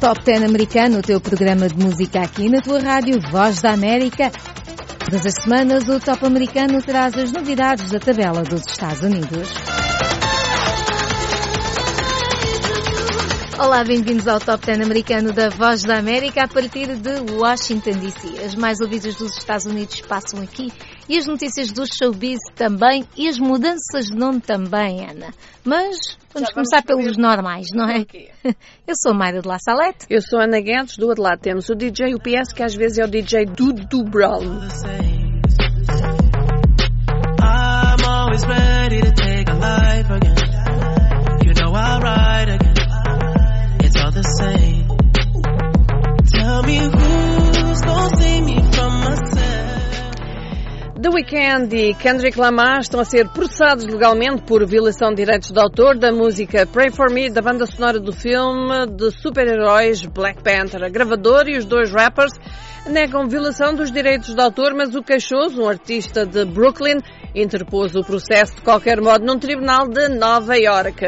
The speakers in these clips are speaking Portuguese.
Top 10 americano, o teu programa de música aqui na tua rádio Voz da América. Todas as semanas o Top americano traz as novidades da tabela dos Estados Unidos. Olá, bem-vindos ao Top 10 americano da Voz da América a partir de Washington, D.C. As mais ouvidas dos Estados Unidos passam aqui e as notícias do showbiz também e as mudanças de nome também, Ana. Mas vamos começar pelos normais, não é? Eu sou Mayra de La Salette. Eu sou Ana Guedes, do outro lado temos o DJ UPS, que às vezes é o DJ Dudu Brown. I'm always ready to take a life again. You know I'll ride again. It's all the same. Tell me who's gonna save me from myself. The Weeknd e Kendrick Lamar estão a ser processados legalmente por violação de direitos de autor da música Pray For Me, da banda sonora do filme de super-heróis Black Panther. A gravadora e os dois rappers negam violação dos direitos de autor, mas o queixoso, um artista de Brooklyn, interpôs o processo de qualquer modo num tribunal de Nova Iorque.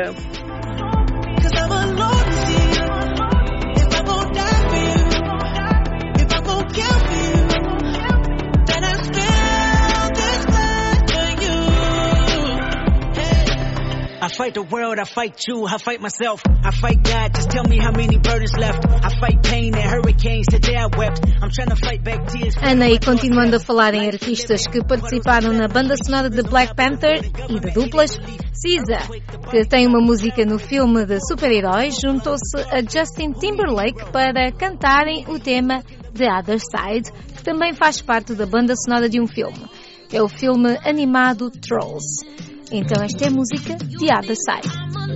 I fight the world, I fight you, I fight myself, I fight God, just tell me how many burdens left. I fight pain and hurricanes, today I wept. I'm trying to fight back tears. Ana, e continuando a falar em artistas que participaram na banda sonora de Black Panther e de duplas, SZA, que tem uma música no filme de super-heróis, juntou-se a Justin Timberlake para cantarem o tema The Other Side, que também faz parte da banda sonora de um filme. É o filme animado Trolls. Então esta é a música The Other Side.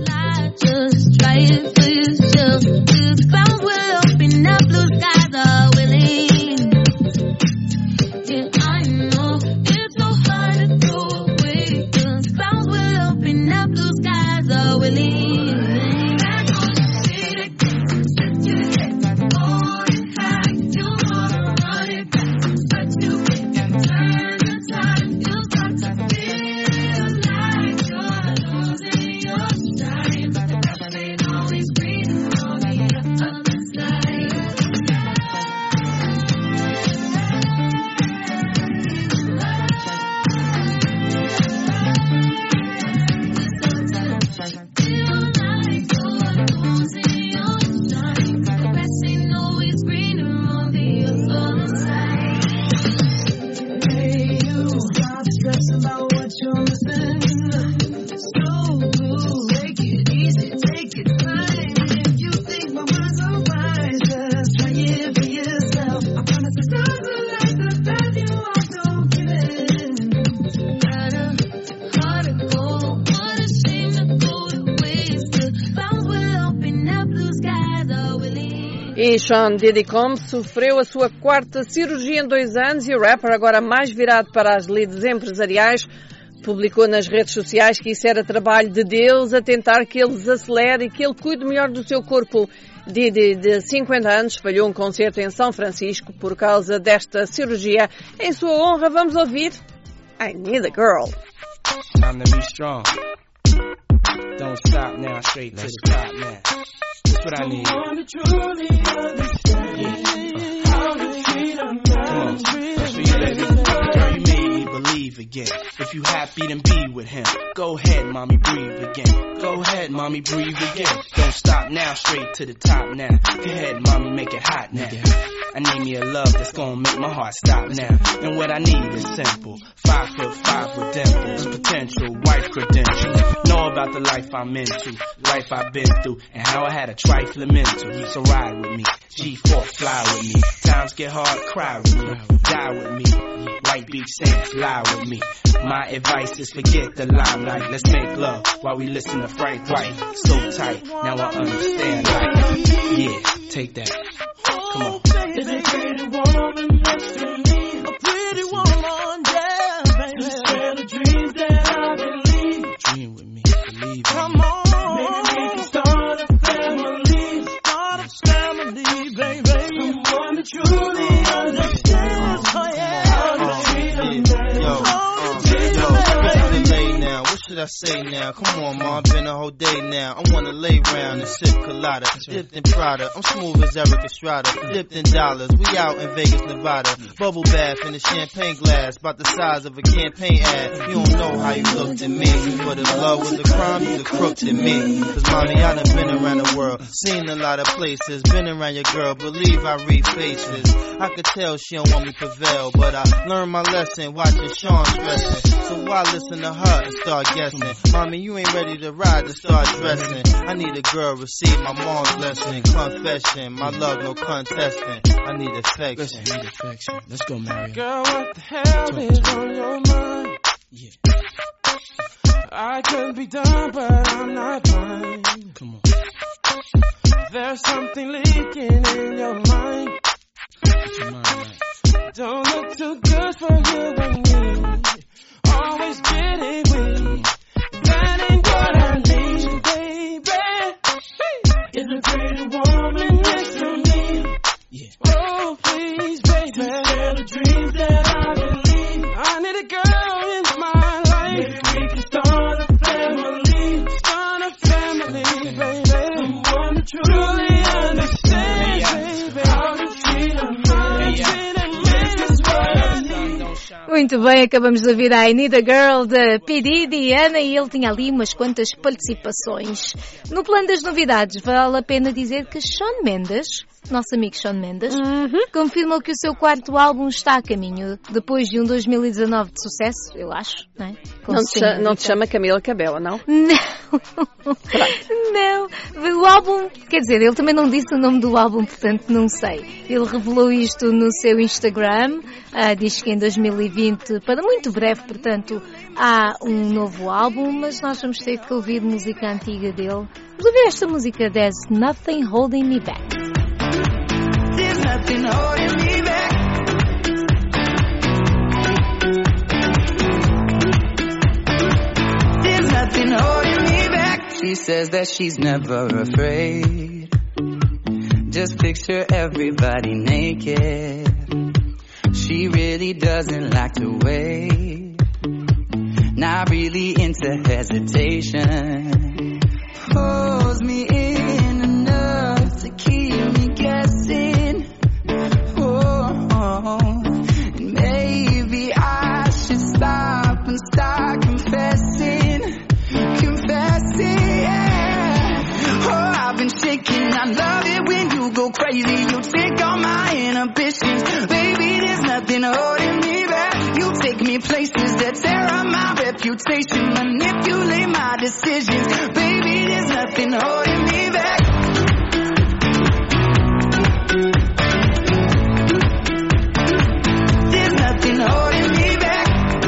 E Sean Diddy Combs sofreu a sua quarta cirurgia em 2 anos e o rapper, agora mais virado para as lides empresariais, publicou nas redes sociais que isso era trabalho de Deus a tentar que ele desacelere e que ele cuide melhor do seu corpo. Diddy, de 50 anos, falhou um concerto em São Francisco por causa desta cirurgia. Em sua honra, vamos ouvir I Need a Girl. Time to be strong. Don't stop now, straight to the top now. That's what I need. Come on, that's for you, baby. Girl, you made me believe again. If you happy, then be with him. Go ahead, mommy, breathe again. Go ahead, mommy, breathe again. Don't stop now, straight to the top now. Go ahead, mommy, make it hot now. I need me a love that's gonna make my heart stop now. And what I need is simple. 5'5" with dimples, potential wife credentials. Know about the life I'm into, life I've been through, and how I had a trifling mental. So ride with me, G4 fly with me. Times get hard, cry with me, die with me. White Beach Saints, lie with me. My advice is forget the limelight. Let's make love while we listen to Frank White. So tight, now I understand life. Yeah, take that. Come on. Is a pretty woman next to me, a pretty woman, yeah, baby. Share the dreams that I believe. Dream with me, believe me. Come on, maybe we can start a family, baby. Someone that truly understands, oh yeah. Yo, now, what should I say now? Come on, ma, been a whole day now. I wanna lay round and sip colada, dipped in Prada. I'm smooth as Eric Estrada, dipped in dollars. We out in Vegas, Nevada. Bubble bath in a champagne glass, about the size of a campaign ad. You don't know how you looked at me, but if love was a crime, you'd have crooked at me. Cause mommy, I done been around the world, seen a lot of places, been around your girl, believe I read faces. I could tell she don't want me prevail, but I learned my lesson watching Sean stressing. So why listen to her and start guessing? Mommy, you ain't ready to ride to start dressing. I need a girl, receive my mom's blessing. Confession, my love, no contesting. I need affection. Let's go, Mary. Girl, what the hell is on your mind? Yeah. I could be dumb, but I'm not blind. Come on. There's something leaking in your mind. Get your mind right. Don't look too good for you and me. Always getting weak. That ain't what I need, baby. Is a pretty woman next to me. Yeah. Oh, please, baby. To share the dreams that I believe. I need a girl in my life. Maybe we can start a family. Start a family, baby. Someone to truly understand, baby. How to treat a man. Muito bem, acabamos de ouvir a I Need a Girl de P. Diddy, Ana, e ele tinha ali umas quantas participações. No plano das novidades, vale a pena dizer que Shawn Mendes, nosso amigo Shawn Mendes, confirmou que o seu quarto álbum está a caminho, depois de um 2019 de sucesso, eu acho, não é? Não te chama Camila Cabello, não? Não. Não. O álbum, quer dizer, ele também não disse o nome do álbum, portanto não sei. Ele revelou isto no seu Instagram, diz que em 2020, para muito breve, portanto, há um novo álbum, mas nós vamos ter que ouvir música antiga dele. Vamos ouvir esta música, There's Nothing Holding Me Back. There's nothing holding me back. There's nothing holding me back. She says that she's never afraid. Just picture everybody naked. She really doesn't like to wait. Not really into hesitation. Pulls me in enough to keep me guessing. And maybe I should stop and start confessing, yeah. Oh, I've been shaking. I love it when you go crazy. You take all my inhibitions. Baby, there's nothing holding me back. You take me places that tear up my reputation, manipulate my decisions. Baby, there's nothing holding me back. Holding me back.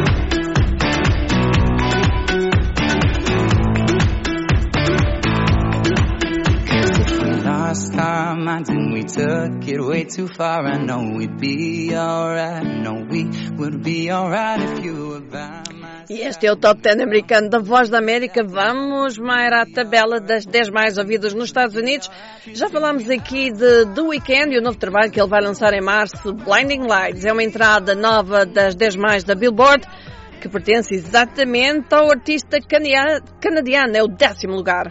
Cause if we lost our minds and we took it way too far, I know we'd be alright. I know we would be alright if you were by my side. E este é o Top 10 americano da Voz da América. Vamos, Mayra, à tabela das 10 mais ouvidas nos Estados Unidos. Já falámos aqui de The Weeknd e o novo trabalho que ele vai lançar em março, Blinding Lights. É uma entrada nova das 10 mais da Billboard, que pertence exatamente ao artista canadiano. É o 10º lugar.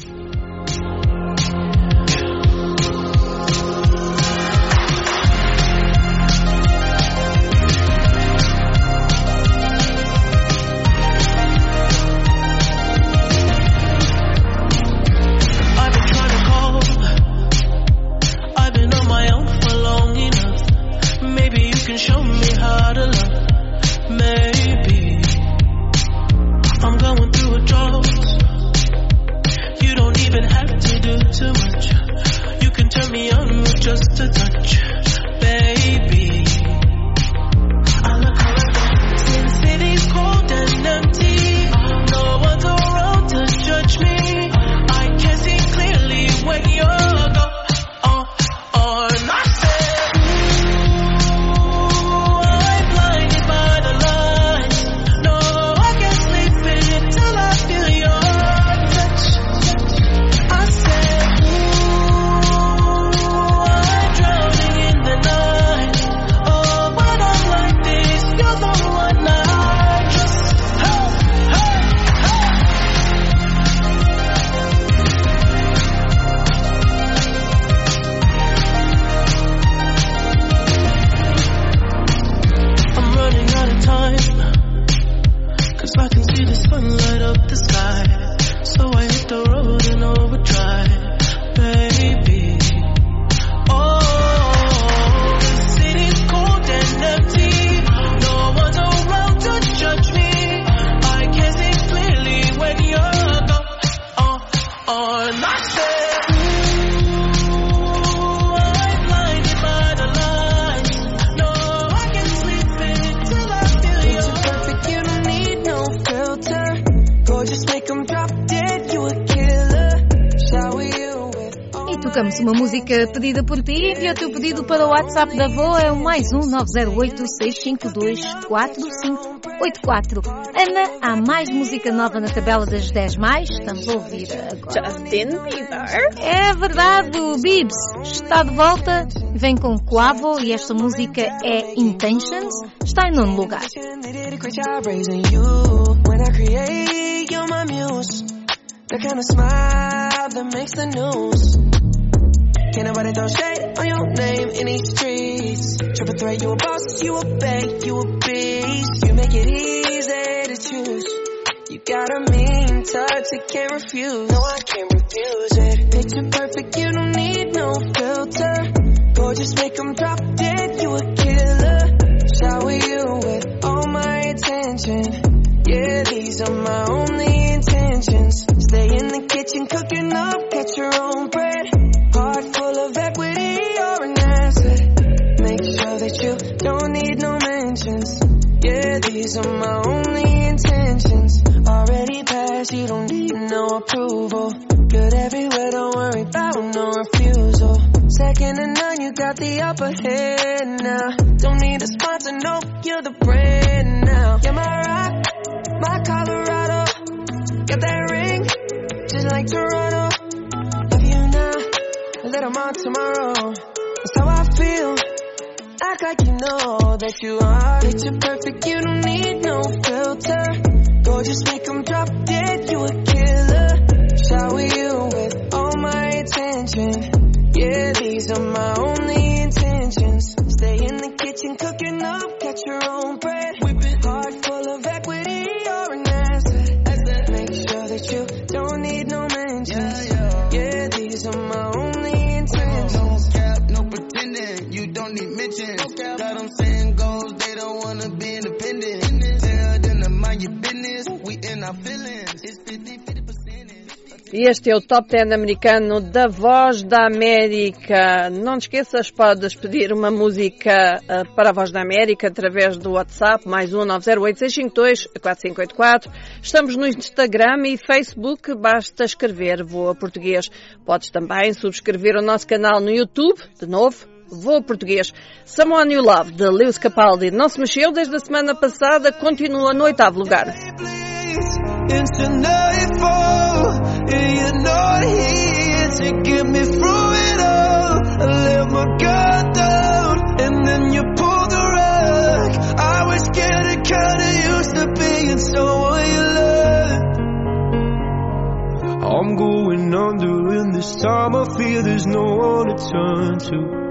Show me how to love. Maybe I'm going through a drought. You don't even have to do too much. You can turn me on with just a touch, baby. I look around, since city's cold and empty. No one's around to judge me. I can see clearly when you're gone. tocamos uma música pedida por ti. Envia o teu pedido para o WhatsApp da Voa, é o +1 908 652 4584. Ana, há mais música nova na tabela das 10 mais. Estamos a ouvir agora Justin Bieber. É verdade, o Biebs está de volta, vem com Quavo e esta música é Intentions, está em 9º lugar. The kind of smile that makes the news. Can't nobody throw shade on your name in these streets. Triple threat, you a boss, you a bank, you a beast. You make it easy to choose. You got a mean touch, you can't refuse. No, I can't refuse it. Picture perfect, you don't need no filter. Gorgeous, make them drop dead, you a killer. Shower you with all my attention. Yeah, these are my only intentions. Stay in the kitchen cooking up, get your own bread. Heart full of equity, you're an asset. Make sure that you don't need no mentions. Yeah, these are my only intentions. Already passed, you don't need no approval. Good everywhere, don't worry about no refusal. Second to none, you got the upper hand now. Don't need a sponsor, no, you're the brand now. You're my rock, my Colorado. Got that ring, just like Toronto. Love you now, let 'em out tomorrow. That's how I feel. Act like you know that you are. Picture perfect, you don't need no filter. Gorgeous, make 'em drop dead, you a killer. Shower you with all my attention. Yeah, these are my only intentions. Stay in the kitchen cooking up, get your own bread. Heart full of equity, you're an asset. Make sure that you don't need no mentions. Yeah, these are my only intentions. No cap, no pretending, you don't need mentions. Got them saying goals, they don't wanna be independent. Tell them to mind your business, we in our feelings. It's 50%. E este é o Top 10 americano da Voz da América. Não te esqueças, podes pedir uma música para a Voz da América através do WhatsApp, +1 908 652 4584. Estamos no Instagram e Facebook, basta escrever Voa Português. Podes também subscrever o nosso canal no YouTube, de novo, Voa Português. Someone You Love, de Lewis Capaldi, não se mexeu desde a semana passada, continua no 8º lugar. Into nightfall, and you're not here to get me through it all. I let my guard down, and then you pulled the rug. I was getting kinda used to being someone you love. I'm going under, and this time I feel there's no one to turn to.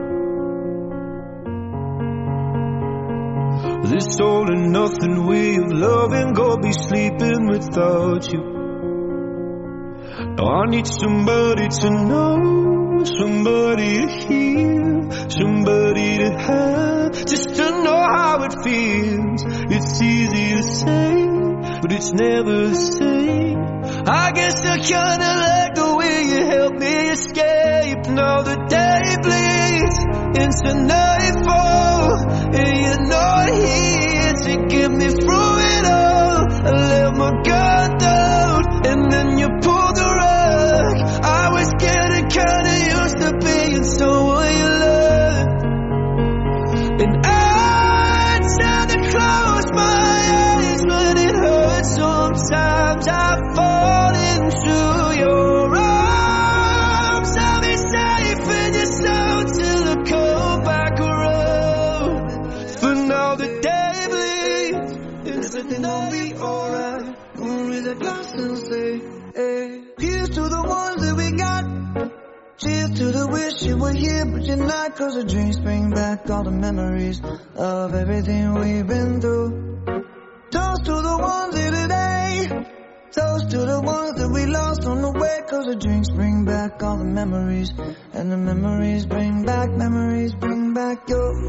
This all and nothing way of loving, go be sleeping without you. Now I need somebody to know, somebody to hear, somebody to have, just to know how it feels. It's easy to say, but it's never the same. I guess I kinda like the way you help me escape. Now the day bleeds into nightfall, and you're not here to get me through it all. I let my guard down, and then you pulled the rug. I was getting kinda used to being someone you love. And I tend to close my eyes when it hurts. Sometimes I fall into your arms. I'll be safe in your soul till I come back around. For now the day bleeds, and everything will be alright. Gonna raise a glass and say, hey, here's to the ones that we got. Cheers to the wish you were here, but you're not. 'Cause the dreams bring back all the memories of everything we've been through. Toast to the ones here today. Toast to the ones that we lost on the way. 'Cause the drinks bring back all the memories, and the memories bring back your memories bring back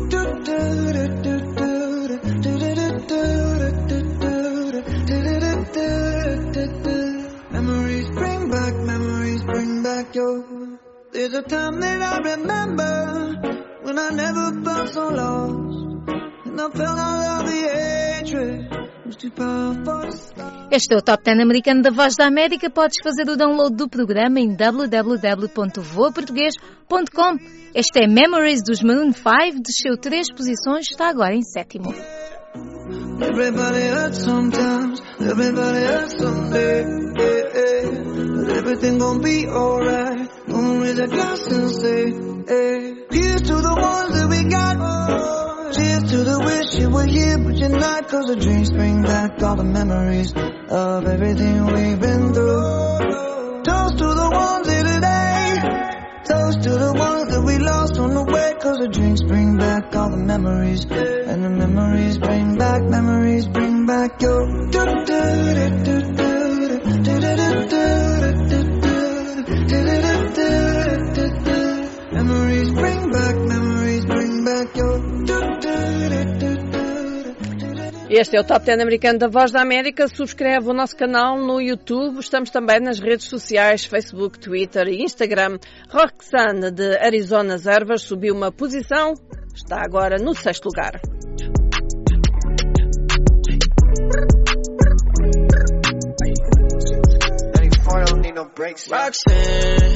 your. There's a time that I remember when I never felt so lost, and I felt all of the hatred Este é o Top 10 americano da Voz da América. Podes fazer o download do programa em www.voaportugues.com. Este é Memories dos Maroon 5, desceu 3 posições, está agora em 7º. Everybody hurts sometimes, everybody hurts someday, yeah, yeah. But everything gon' be alright. Gonna raise a glass and say, hey. Here's to the ones that we got. Cheers to the wish you were here, but you're not. Cause the dreams bring back all the memories of everything we've been through. Toast to the ones here today. Toast to the ones that we lost on the way. Cause the drinks bring back all the memories. And the memories bring back your memories bring back your. Este é o Top 10 americano da Voz da América. Subscreve o nosso canal no YouTube. Estamos também nas redes sociais, Facebook, Twitter e Instagram. Roxanne, de Arizona Ervas, subiu uma posição. Está agora no 6º lugar. Roxanne,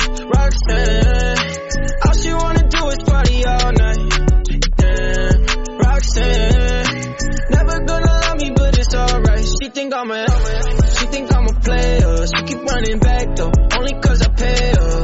all she wanna do is party all night. Damn, Roxanne, never gonna love me, but it's alright. She think I'm a player. She keep running back though, only cause I pay her.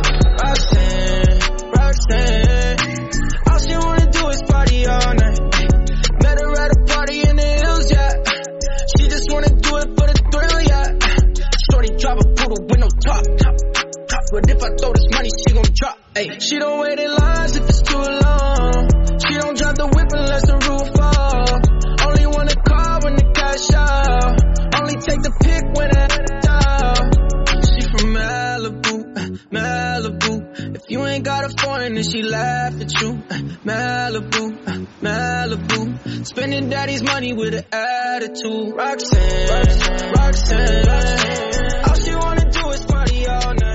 Roxanne, all she wanna do is party all night. Met her at a party in the hills, yeah. She just wanna do it for the thrill, yeah. Shorty drive a poodle with no top. But if I throw this money, she gon' drop. Ay. She don't wait in lines if it's too long. She don't drive the whip unless the roof fall. Only wanna call when the cash out. Only take the pic when it's out. She from Malibu. If you ain't got a foreign, then she laugh at you. Malibu. Spending daddy's money with an attitude. Roxanne. All she wanna do is party all night.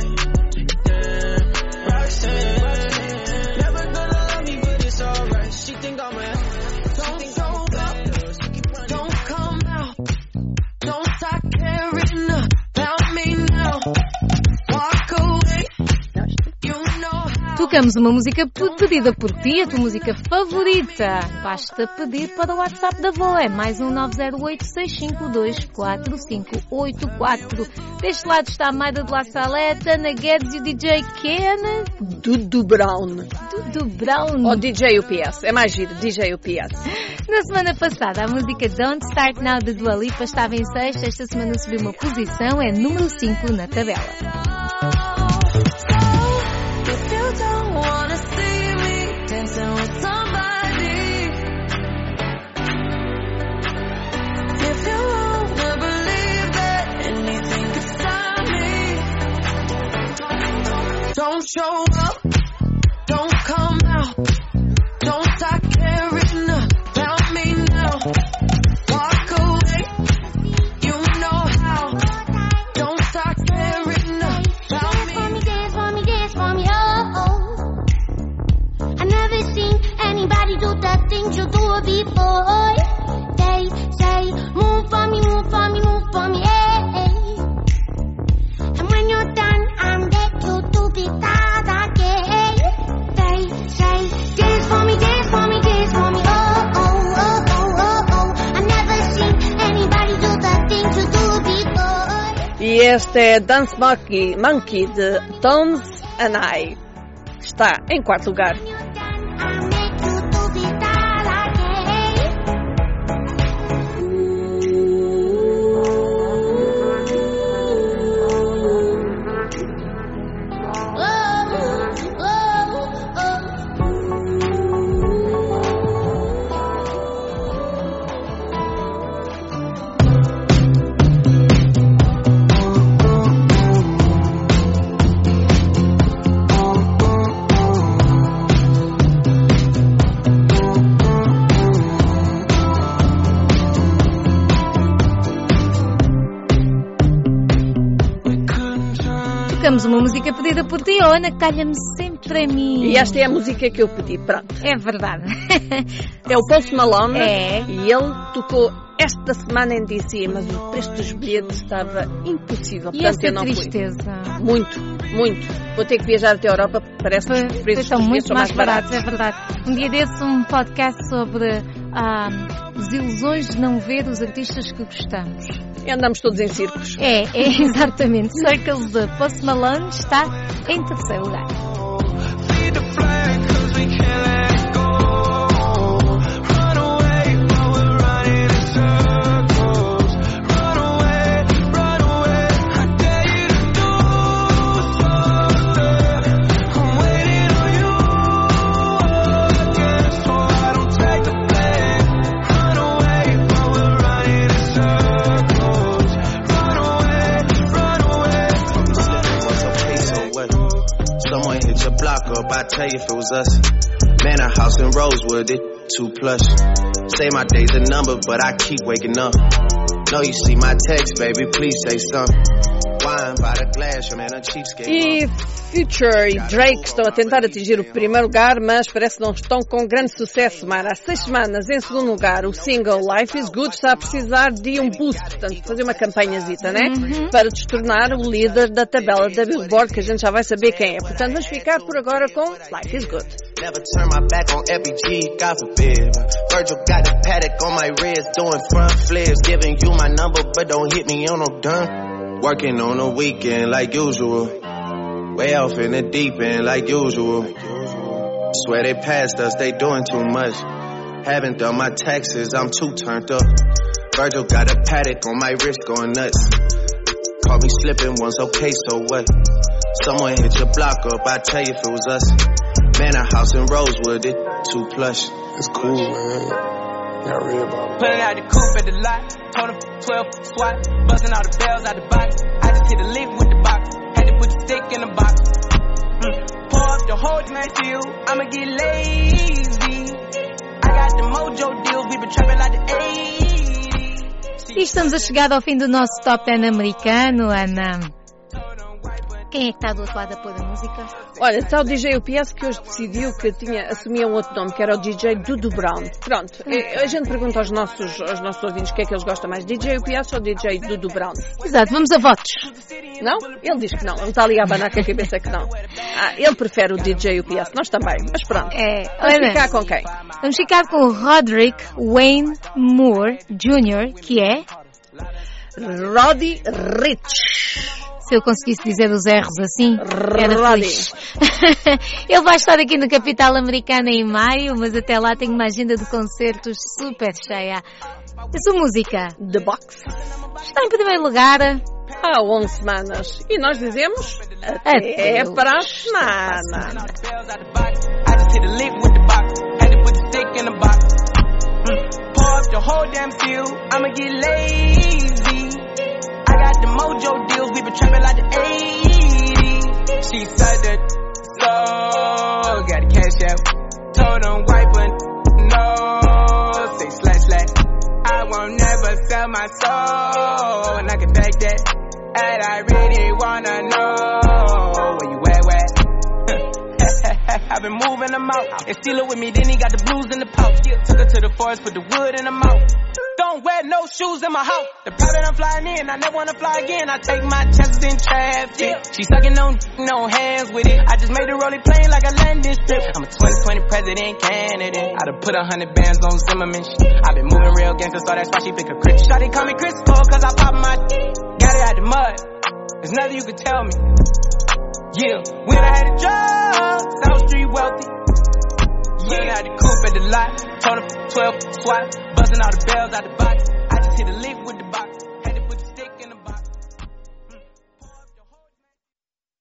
Never gonna love me, but it's alright. She think I'm a. Don't come out. Don't start caring about me now. Walk away. You know how. Tocamos uma música pedida por ti, a tua música favorita. Basta pedir para o WhatsApp da Voa. É mais 908-652-4584. Deste lado está a Maida de La Saleta, Ana Guedes e o DJ Ken. Dudu Brown. Ou DJ UPS. É mais giro, DJ UPS. Na semana passada, a música Don't Start Now de Dua Lipa estava em 6º. Esta semana subiu uma posição, é número 5 na tabela. If you don't wanna see me dancing with somebody, if you wanna believe that anything could stop me, don't show up, don't come out, don't start caring about me now. Walk away, you know how. Don't start caring about me. Dance for me, oh. I never seen anybody do the things you do before. They say, move for me, hey. And when you're done, I'm back you to be sad again. They say, dance for me, oh. I never seen anybody do the things you do before. E este é Dance Monkey de Tones and I. Está em 4º lugar. Uma música pedida por ti, oh, Ana, calha-me sempre a mim. E esta é a música que eu pedi, pronto. É verdade. É o Post Malone. É. E ele tocou esta semana em DC, mas o preço dos bilhetes estava impossível. E Portanto, essa eu não tristeza? fui. Muito. Vou ter que viajar até a Europa. Parece que os preços Estão dos bilhetes muito são mais baratos, é verdade. Um dia desses, um podcast sobre desilusões de não ver os artistas que gostamos. E andamos todos em círculos. É exatamente. Circles de Post Malone está em terceiro lugar. I tell you if it was us. Man, a house in Rosewood, it too plush. Say my day's a number, but I keep waking up. No, you see my text, baby, please say something. Wine by the glass, man, a cheapskate. E Future e Drake estão a tentar atingir o primeiro lugar, mas parece que não estão com grande sucesso, Mara. Há 6 semanas, em segundo lugar, o single Life is Good está a precisar de um boost, portanto, fazer uma campanhazita, né? Para destornar o líder da tabela da Billboard, que a gente já vai saber quem é. Portanto, vamos ficar por agora com Life is Good. Never turn my back on FBG, God forbid. Virgil got the paddock on my wrist, doing front flips, giving you my number, but don't hit me on no dime. Working on the weekend like usual. Way off in the deep end like usual. Swear they passed us, they doing too much. Haven't done my taxes, I'm too turned up. Virgil got a paddock on my wrist going nuts. Caught me slipping once, okay, so what? Someone hit your block up, I tell you if it was us. Man, a house in Rosewood, it too plush. It's cool, man. Not real about it. Pulling out the coupe at the lot. Told him 12 swat. Busting all the bells out the box. I just hit a lick with the box. Had to put the stick in the box. Pour up the whole night field. I'ma get lazy. I got the mojo deals. We been trapping like the 80s. E estamos a chegar ao fim do nosso Top 10 americano, Ana. Quem é que está do outro lado a pôr a música? Olha, está o DJ UPS que hoje decidiu que assumia um outro nome, que era o DJ Dudu Brown. Pronto, a gente pergunta aos nossos ouvintes o que é que eles gostam mais, DJ UPS ou DJ Dudu Brown? Exato, vamos a votos. Não? Ele diz que não, ele está ali a abanar com a cabeça que não. Ele prefere o DJ UPS, nós também, mas pronto. Vamos ficar com quem? Vamos ficar com o Roderick Wayne Moore Jr., que é... Roddy Ricch. Se eu conseguisse dizer os R's assim, era feliz. Ele vai estar aqui no Capital Americana em maio, mas até lá tem uma agenda de concertos super cheia. A sua música, The Box, está em primeiro lugar há 11 semanas. E nós dizemos até para a semana. Got the mojo deals, we been trapping like the 80s. She said that so got the cash out. Told them wipe but no. Say slash. I won't never sell my soul. And I can take that. And I really wanna know where you at, where? I've been moving them out. And steal it with me, then he got the blues in the pouch. Took her to the forest, put the wood in the mouth. Don't wear no shoes in my house. The private I'm flying in, I never wanna fly again. I take my chances in traffic. She sucking on no hands with it. I just made a rolling plane like a landing strip. I'm a 2020 president candidate. I done put 100 bands on Zimmerman. I been moving real gangster, so that's why she pick a Chris. Shawty call me Chris Cole, cause I pop my got it out the mud. There's nothing you can tell me. Yeah, when I had a job, South Street wealthy. Yeah, I had the coupe at the lot. Told him 12 swat. Busting all the bells out the box. I just hit a lick with the box.